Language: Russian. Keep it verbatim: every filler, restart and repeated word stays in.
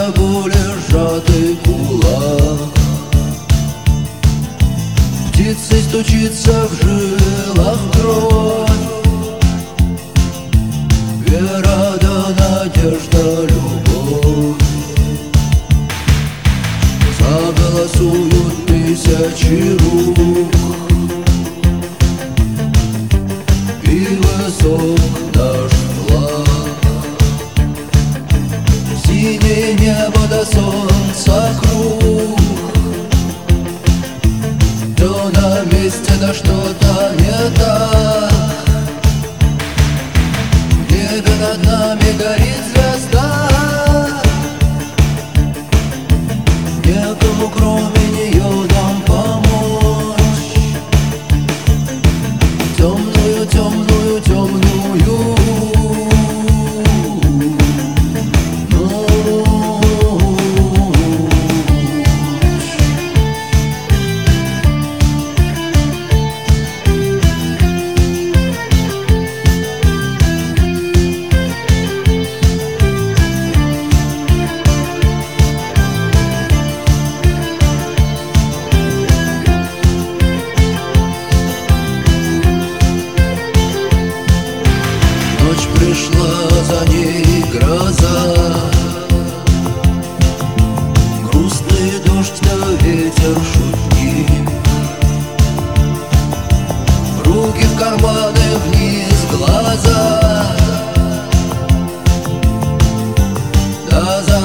боли сжатый кулак. Птицей стучится в жилах кровь, вера да надежда, любовь. Заголосуют тысячи рук, и высок наш флаг. Синее небо до солнца круг, то на месте, да что-то не так. В небе над нами горит звезда, некому кроме нее нам помочь. Темную, темную, темную ночь пришла, за ней гроза, грустный дождь да ветер шутник. Руки в карманы, вниз глаза, да за